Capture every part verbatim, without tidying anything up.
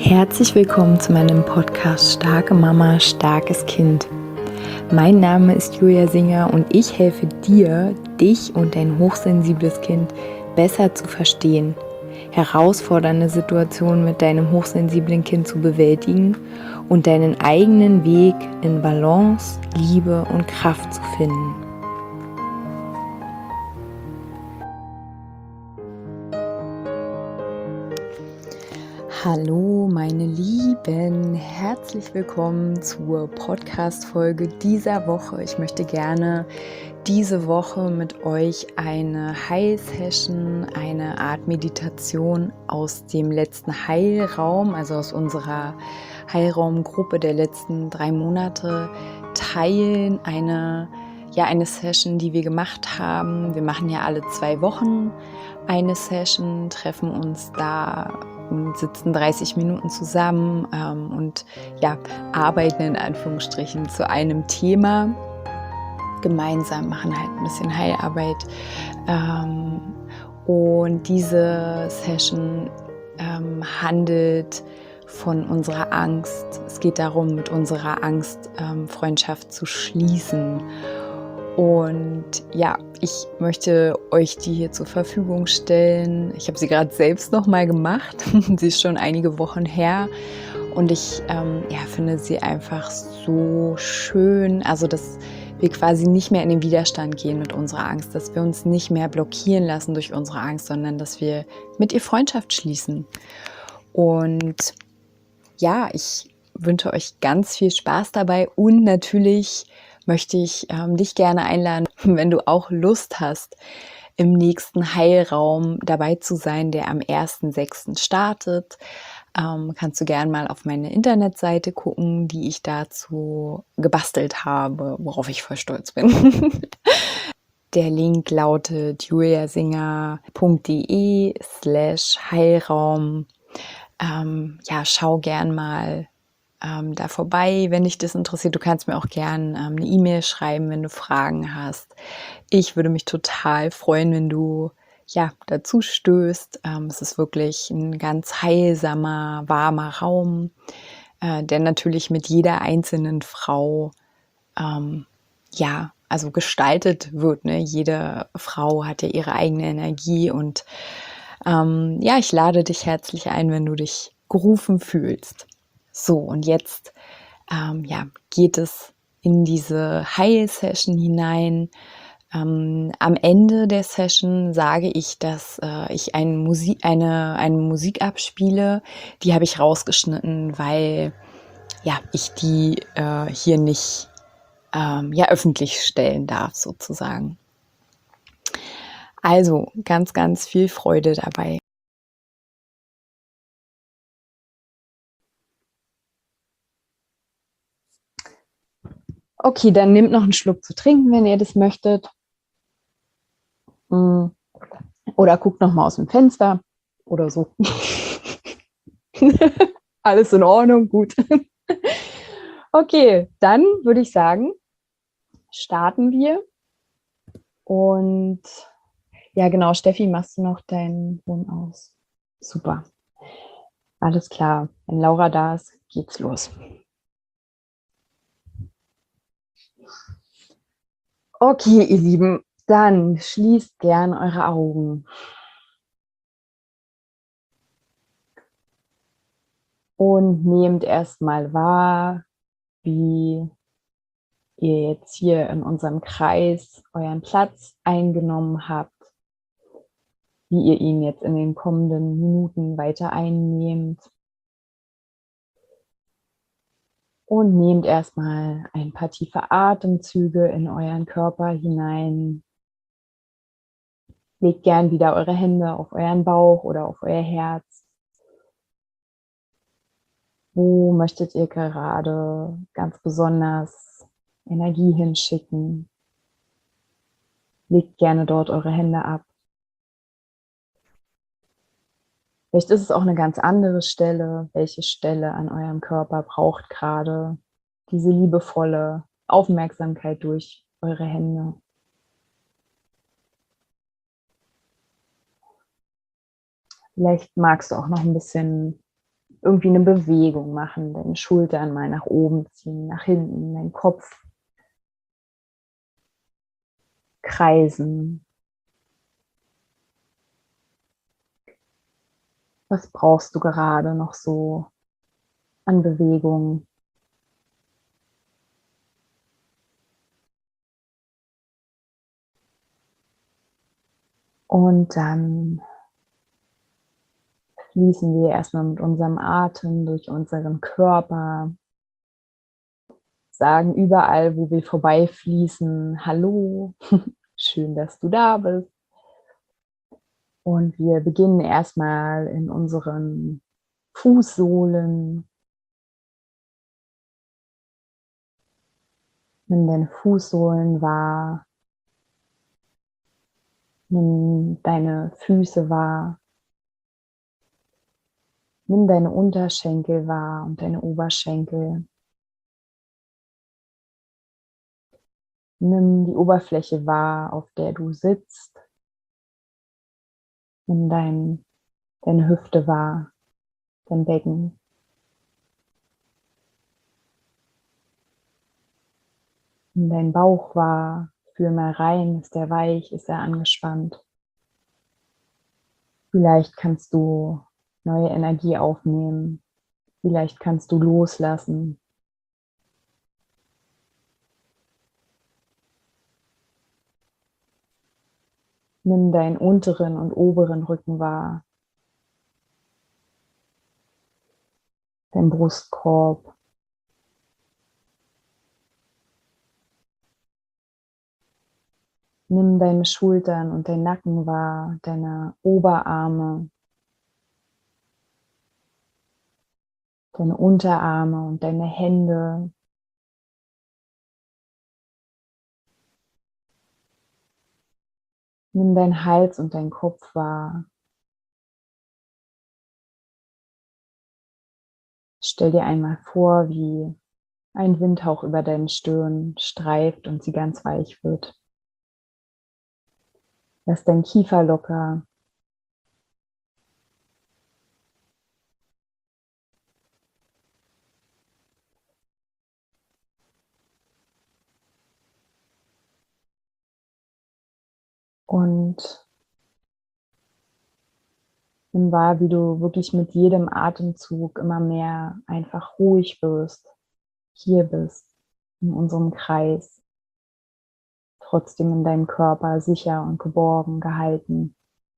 Herzlich willkommen zu meinem Podcast Starke Mama, starkes Kind. Mein Name ist Julia Singer und ich helfe dir, dich und dein hochsensibles Kind besser zu verstehen, herausfordernde Situationen mit deinem hochsensiblen Kind zu bewältigen und deinen eigenen Weg in Balance, Liebe und Kraft zu finden. Hallo meine Lieben, herzlich willkommen zur Podcast-Folge dieser Woche. Ich möchte gerne diese Woche mit euch eine Heil-Session, eine Art Meditation aus dem letzten Heilraum, also aus unserer Heilraumgruppe der letzten drei Monate teilen. Eine, ja, eine Session, die wir gemacht haben. Wir machen ja alle zwei Wochen eine Session, treffen uns da und sitzen dreißig Minuten zusammen ähm, und ja, arbeiten in Anführungsstrichen zu einem Thema. Gemeinsam machen halt ein bisschen Heilarbeit. Ähm, und diese Session ähm, handelt von unserer Angst. Es geht darum, mit unserer Angst ähm, Freundschaft zu schließen. Und ja, ich möchte euch die hier zur Verfügung stellen. Ich habe sie gerade selbst noch mal gemacht. Sie ist schon einige Wochen her. Und ich ähm, ja, finde sie einfach so schön. Also, dass wir quasi nicht mehr in den Widerstand gehen mit unserer Angst. Dass wir uns nicht mehr blockieren lassen durch unsere Angst, sondern dass wir mit ihr Freundschaft schließen. Und ja, ich wünsche euch ganz viel Spaß dabei und natürlich möchte ich ähm, dich gerne einladen, wenn du auch Lust hast, im nächsten Heilraum dabei zu sein, der am ersten sechsten startet. Ähm, kannst du gerne mal auf meine Internetseite gucken, die ich dazu gebastelt habe, worauf ich voll stolz bin. Der Link lautet juliasinger.de slash Heilraum. Ähm, ja, schau gern mal ähm, da vorbei, wenn dich das interessiert. Du kannst mir auch gern ähm, eine E-Mail schreiben, wenn du Fragen hast. Ich würde mich total freuen, wenn du ja dazu stößt. Ähm, es ist wirklich ein ganz heilsamer, warmer Raum, äh, der natürlich mit jeder einzelnen Frau ähm, ja also gestaltet wird. Ne? Jede Frau hat ja ihre eigene Energie und ähm, ja, ich lade dich herzlich ein, wenn du dich gerufen fühlst. So, und jetzt ähm, ja, geht es in diese Heil-Session hinein. Ähm, am Ende der Session sage ich, dass äh, ich eine Musik, eine, eine Musik abspiele. Die habe ich rausgeschnitten, weil ja, ich die äh, hier nicht ähm, ja, öffentlich stellen darf, sozusagen. Also ganz, ganz viel Freude dabei. Okay, dann nehmt noch einen Schluck zu trinken, wenn ihr das möchtet. Oder guckt noch mal aus dem Fenster oder so. Alles in Ordnung, gut. Okay, dann würde ich sagen, starten wir. Und ja, genau, Steffi, machst du noch deinen Ton aus? Super. Alles klar. Wenn Laura da ist, geht's los. Okay, ihr Lieben, dann schließt gern eure Augen. Und nehmt erstmal wahr, wie ihr jetzt hier in unserem Kreis euren Platz eingenommen habt, wie ihr ihn jetzt in den kommenden Minuten weiter einnehmt. Und nehmt erstmal ein paar tiefe Atemzüge in euren Körper hinein. Legt gern wieder eure Hände auf euren Bauch oder auf euer Herz. Wo möchtet ihr gerade ganz besonders Energie hinschicken? Legt gerne dort eure Hände ab. Vielleicht ist es auch eine ganz andere Stelle. Welche Stelle an eurem Körper braucht gerade diese liebevolle Aufmerksamkeit durch eure Hände? Vielleicht magst du auch noch ein bisschen irgendwie eine Bewegung machen, deine Schultern mal nach oben ziehen, nach hinten, deinen Kopf kreisen. Was brauchst du gerade noch so an Bewegung? Und dann fließen wir erstmal mit unserem Atem durch unseren Körper, sagen überall, wo wir vorbeifließen, hallo, schön, dass du da bist. Und wir beginnen erstmal in unseren Fußsohlen. Nimm deine Fußsohlen wahr. Nimm deine Füße wahr. Nimm deine Unterschenkel wahr und deine Oberschenkel. Nimm die Oberfläche wahr, auf der du sitzt. Nimm dein, deine Hüfte wahr, dein Becken. Nimm deinen Bauch wahr. Fühl mal rein, ist er weich, ist er angespannt. Vielleicht kannst du neue Energie aufnehmen. Vielleicht kannst du loslassen. Nimm deinen unteren und oberen Rücken wahr. Dein Brustkorb. Nimm deine Schultern und deinen Nacken wahr, deine Oberarme, deine Unterarme und deine Hände. Nimm deinen Hals und deinen Kopf wahr. Stell dir einmal vor, wie ein Windhauch über deine Stirn streift und sie ganz weich wird. Lass deinen Kiefer locker. Und nimm wahr, wie du wirklich mit jedem Atemzug immer mehr einfach ruhig wirst, hier bist, in unserem Kreis, trotzdem in deinem Körper sicher und geborgen gehalten.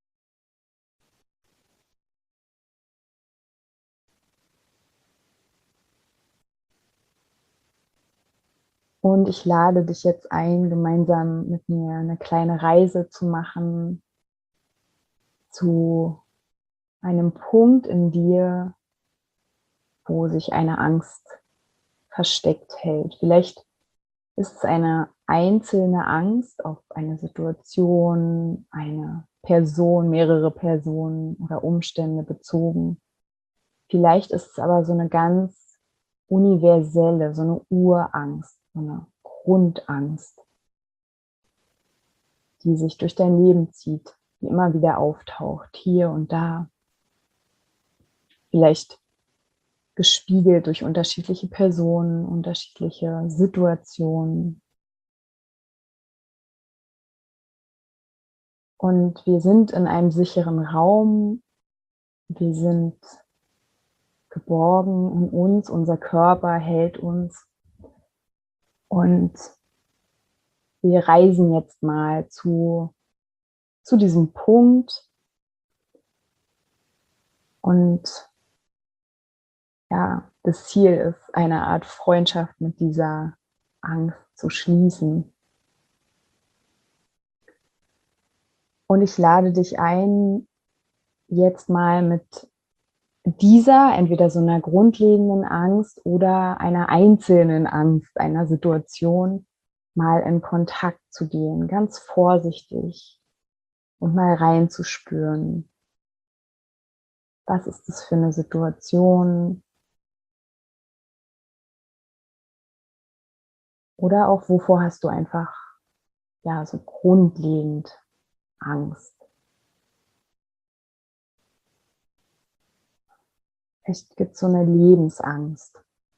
Und ich lade dich jetzt ein, gemeinsam mit mir eine kleine Reise zu machen zu einem Punkt in dir, wo sich eine Angst versteckt hält. Vielleicht ist es eine einzelne Angst auf eine Situation, eine Person, mehrere Personen oder Umstände bezogen. Vielleicht ist es aber so eine ganz universelle, so eine Urangst, so eine Grundangst, die sich durch dein Leben zieht, die immer wieder auftaucht, hier und da. Vielleicht gespiegelt durch unterschiedliche Personen, unterschiedliche Situationen. Und wir sind in einem sicheren Raum, wir sind geborgen in uns, unser Körper hält uns. Und wir reisen jetzt mal zu, zu diesem Punkt und ja, das Ziel ist, eine Art Freundschaft mit dieser Angst zu schließen. Und ich lade dich ein, jetzt mal mit dieser, entweder so einer grundlegenden Angst oder einer einzelnen Angst, einer Situation, mal in Kontakt zu gehen, ganz vorsichtig und mal reinzuspüren. Was ist das für eine Situation? Oder auch, wovor hast du einfach, ja, so grundlegend Angst? Vielleicht gibt es so eine Lebensangst.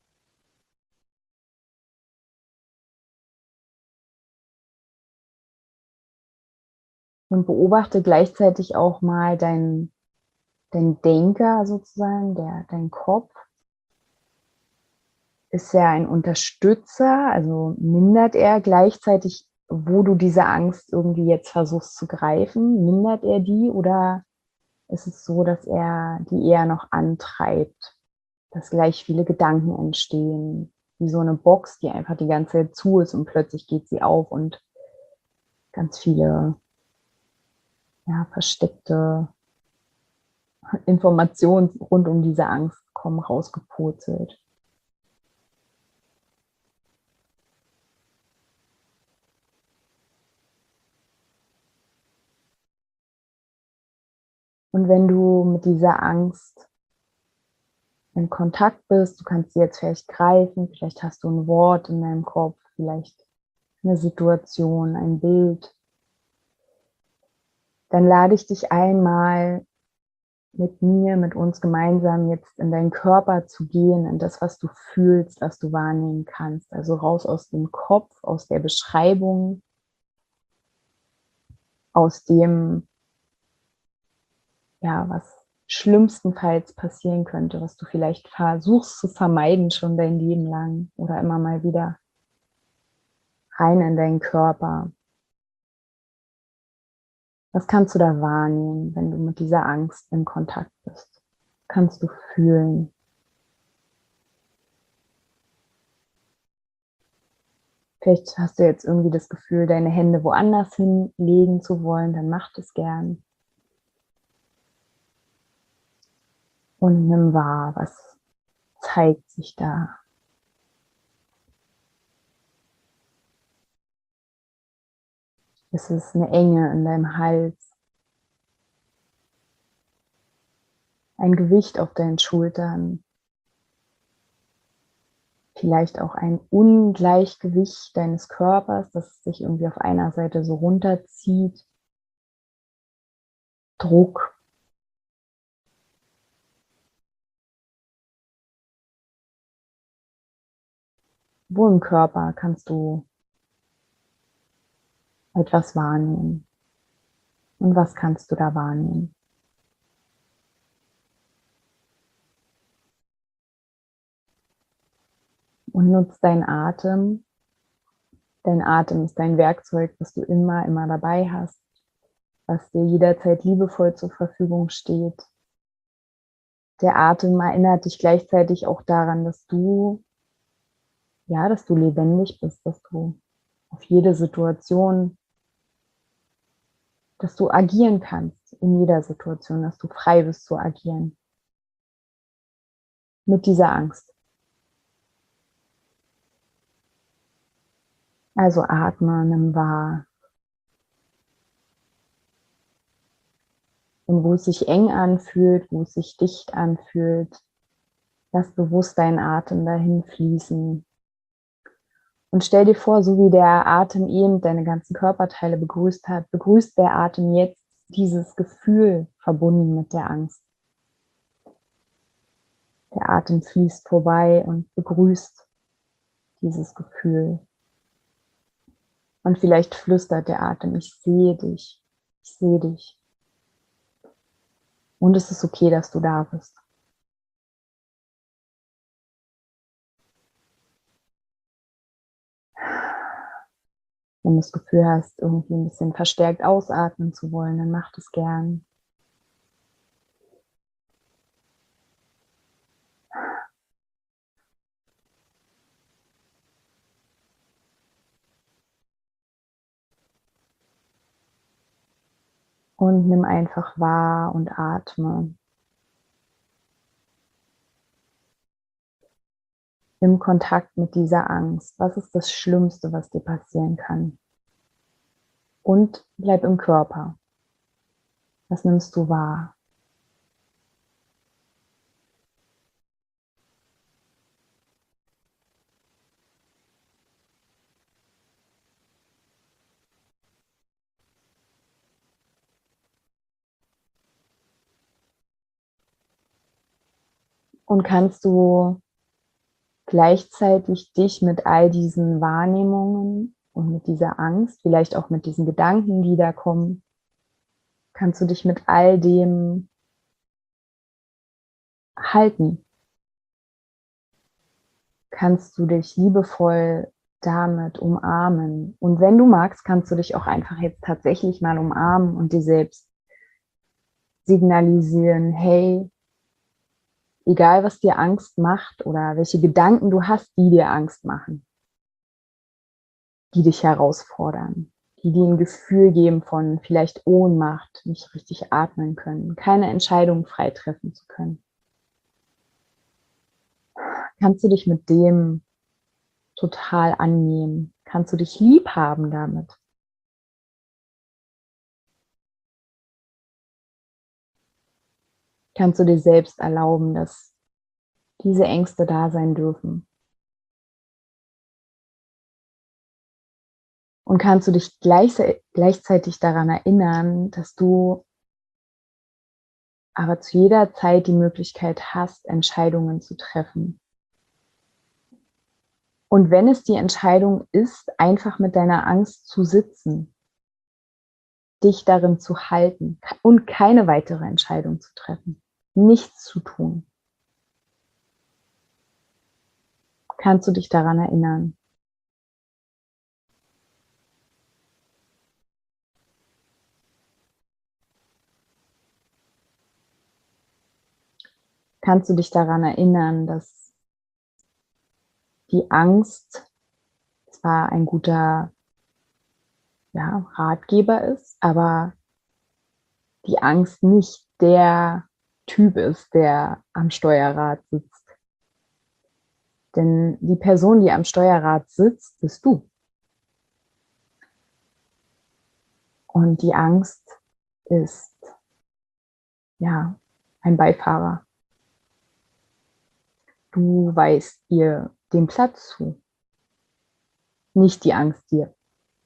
Und beobachte gleichzeitig auch mal deinen dein Denker sozusagen, der dein Kopf. Ist er ein Unterstützer, also mindert er gleichzeitig, wo du diese Angst irgendwie jetzt versuchst zu greifen, mindert er die, oder ist es so, dass er die eher noch antreibt, dass gleich viele Gedanken entstehen, wie so eine Box, die einfach die ganze Zeit zu ist und plötzlich geht sie auf und ganz viele, ja, versteckte Informationen rund um diese Angst kommen rausgepurzelt. Und wenn du mit dieser Angst in Kontakt bist, du kannst sie jetzt vielleicht greifen, vielleicht hast du ein Wort in deinem Kopf, vielleicht eine Situation, ein Bild, dann lade ich dich einmal mit mir, mit uns gemeinsam jetzt in deinen Körper zu gehen, in das, was du fühlst, was du wahrnehmen kannst. Also raus aus dem Kopf, aus der Beschreibung, aus dem, ja, was schlimmstenfalls passieren könnte, was du vielleicht versuchst zu vermeiden schon dein Leben lang oder immer mal wieder rein in deinen Körper. Was kannst du da wahrnehmen, wenn du mit dieser Angst in Kontakt bist? Kannst du fühlen? Vielleicht hast du jetzt irgendwie das Gefühl, deine Hände woanders hinlegen zu wollen, dann mach das gern. Und nimm wahr, was zeigt sich da. Ist es eine Enge in deinem Hals? Ein Gewicht auf deinen Schultern? Vielleicht auch ein Ungleichgewicht deines Körpers, das sich irgendwie auf einer Seite so runterzieht? Druck? Wo im Körper kannst du etwas wahrnehmen? Und was kannst du da wahrnehmen? Und nutz deinen Atem. Dein Atem ist dein Werkzeug, das du immer, immer dabei hast, was dir jederzeit liebevoll zur Verfügung steht. Der Atem erinnert dich gleichzeitig auch daran, dass du, ja, dass du lebendig bist, dass du auf jede Situation, dass du agieren kannst in jeder Situation, dass du frei bist zu agieren. Mit dieser Angst. Also atme, nimm wahr. Und wo es sich eng anfühlt, wo es sich dicht anfühlt, lass bewusst deinen Atem dahin fließen. Und stell dir vor, so wie der Atem eben deine ganzen Körperteile begrüßt hat, begrüßt der Atem jetzt dieses Gefühl verbunden mit der Angst. Der Atem fließt vorbei und begrüßt dieses Gefühl. Und vielleicht flüstert der Atem, ich sehe dich, ich sehe dich. Und es ist okay, dass du da bist. Wenn du das Gefühl hast, irgendwie ein bisschen verstärkt ausatmen zu wollen, dann mach das gern. Und nimm einfach wahr und atme. Im Kontakt mit dieser Angst. Was ist das Schlimmste, was dir passieren kann? Und bleib im Körper. Was nimmst du wahr? Und kannst du gleichzeitig dich mit all diesen Wahrnehmungen und mit dieser Angst, vielleicht auch mit diesen Gedanken, die da kommen, kannst du dich mit all dem halten? Kannst du dich liebevoll damit umarmen? Und wenn du magst, kannst du dich auch einfach jetzt tatsächlich mal umarmen und dir selbst signalisieren, hey, egal was dir Angst macht oder welche Gedanken du hast, die dir Angst machen, die dich herausfordern, die dir ein Gefühl geben von vielleicht Ohnmacht, nicht richtig atmen können, keine Entscheidung frei treffen zu können. Kannst du dich mit dem total annehmen? Kannst du dich lieb haben damit? Kannst du dir selbst erlauben, dass diese Ängste da sein dürfen? Und kannst du dich gleichzeitig daran erinnern, dass du aber zu jeder Zeit die Möglichkeit hast, Entscheidungen zu treffen? Und wenn es die Entscheidung ist, einfach mit deiner Angst zu sitzen, dich darin zu halten und keine weitere Entscheidung zu treffen, nichts zu tun, kannst du dich daran erinnern. Kannst du dich daran erinnern, dass die Angst zwar ein guter, ja, Ratgeber ist, aber die Angst nicht der Typ ist, der am Steuerrad sitzt. Denn die Person, die am Steuerrad sitzt, bist du. Und die Angst ist, ja, ein Beifahrer. Du weist ihr den Platz zu, nicht die Angst dir.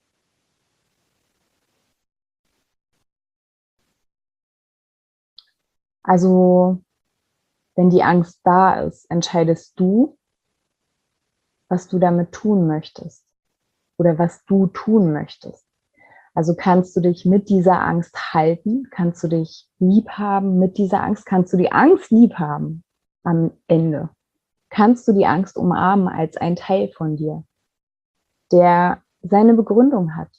Also, wenn die Angst da ist, entscheidest du, was du damit tun möchtest oder was du tun möchtest. Also kannst du dich mit dieser Angst halten, kannst du dich lieb haben mit dieser Angst, kannst du die Angst lieb haben am Ende. Kannst du die Angst umarmen als ein Teil von dir, der seine Begründung hat.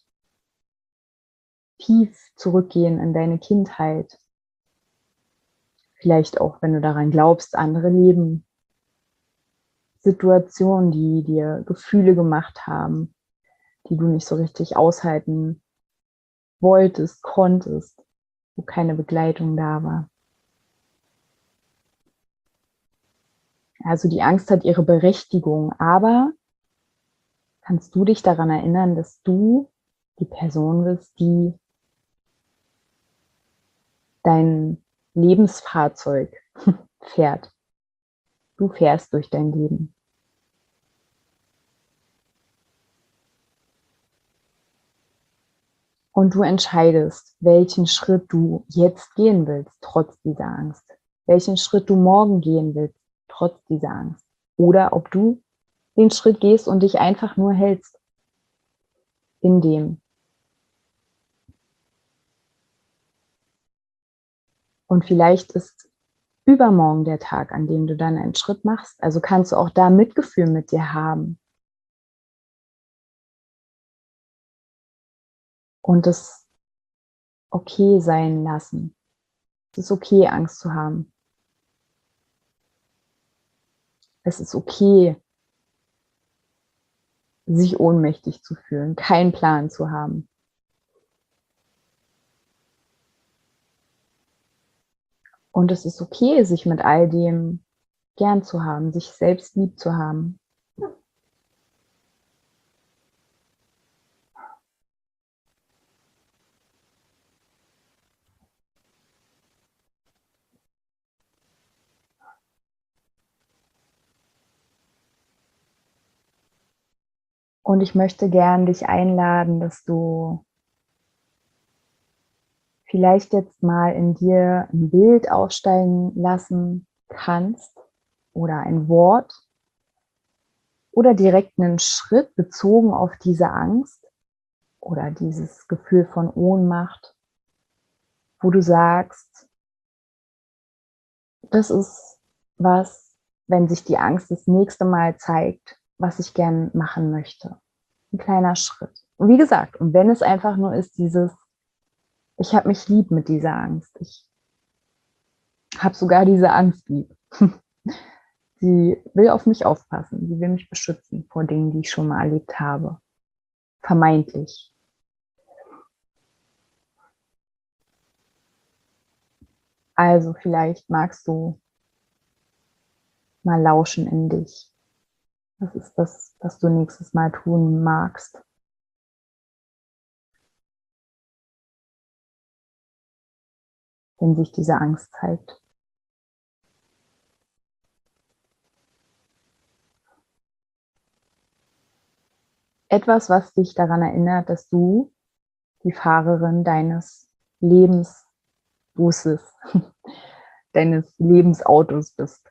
Tief zurückgehen in deine Kindheit. Vielleicht auch, wenn du daran glaubst, andere leben. Situationen, die dir Gefühle gemacht haben, die du nicht so richtig aushalten wolltest, konntest, wo keine Begleitung da war. Also die Angst hat ihre Berechtigung, aber kannst du dich daran erinnern, dass du die Person bist, die dein Lebensfahrzeug fährt. Du fährst durch dein Leben. Und du entscheidest, welchen Schritt du jetzt gehen willst, trotz dieser Angst. Welchen Schritt du morgen gehen willst, trotz dieser Angst. Oder ob du den Schritt gehst und dich einfach nur hältst in dem. Und vielleicht ist übermorgen der Tag, an dem du dann einen Schritt machst. Also kannst du auch da Mitgefühl mit dir haben. Und es okay sein lassen. Es ist okay, Angst zu haben. Es ist okay, sich ohnmächtig zu fühlen, keinen Plan zu haben. Und es ist okay, sich mit all dem gern zu haben, sich selbst lieb zu haben. Und ich möchte gern dich einladen, dass du vielleicht jetzt mal in dir ein Bild aufsteigen lassen kannst oder ein Wort oder direkt einen Schritt bezogen auf diese Angst oder dieses Gefühl von Ohnmacht, wo du sagst, das ist was, wenn sich die Angst das nächste Mal zeigt, was ich gern machen möchte. Ein kleiner Schritt. Und wie gesagt, und wenn es einfach nur ist dieses, ich habe mich lieb mit dieser Angst. Ich habe sogar diese Angst lieb. Sie will auf mich aufpassen. Sie will mich beschützen vor Dingen, die ich schon mal erlebt habe. Vermeintlich. Also vielleicht magst du mal lauschen in dich. Was ist das, was du nächstes Mal tun magst? Wenn sich diese Angst zeigt. Etwas, was dich daran erinnert, dass du die Fahrerin deines Lebensbusses, deines Lebensautos bist.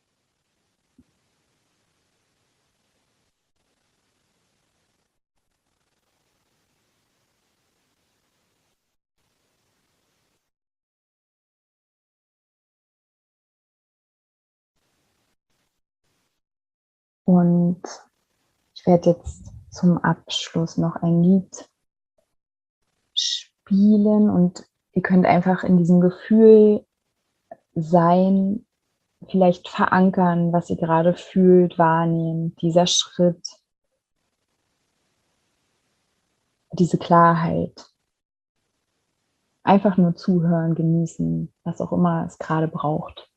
Und ich werde jetzt zum Abschluss noch ein Lied spielen und ihr könnt einfach in diesem Gefühl sein, vielleicht verankern, was ihr gerade fühlt, wahrnehmen, dieser Schritt, diese Klarheit. Einfach nur zuhören, genießen, was auch immer es gerade braucht.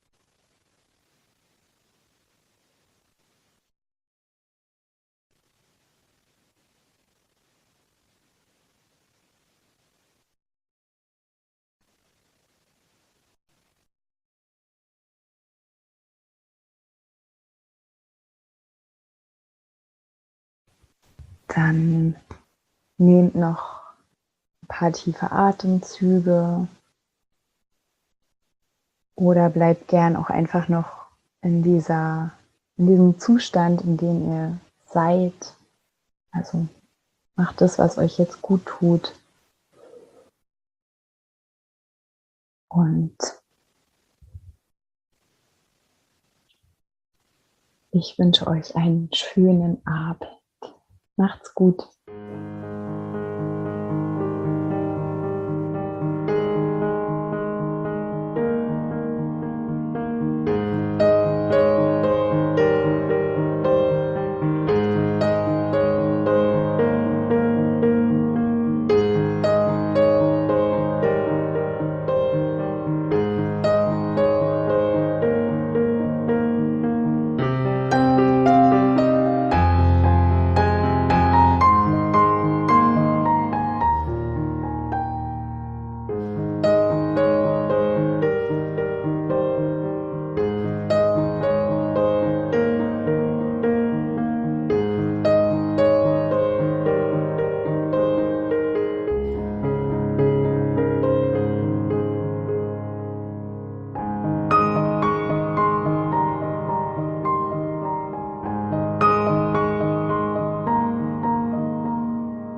Dann nehmt noch ein paar tiefe Atemzüge oder bleibt gern auch einfach noch in dieser, in diesem Zustand, in dem ihr seid. Also macht das, was euch jetzt gut tut. Und ich wünsche euch einen schönen Abend. Macht's gut.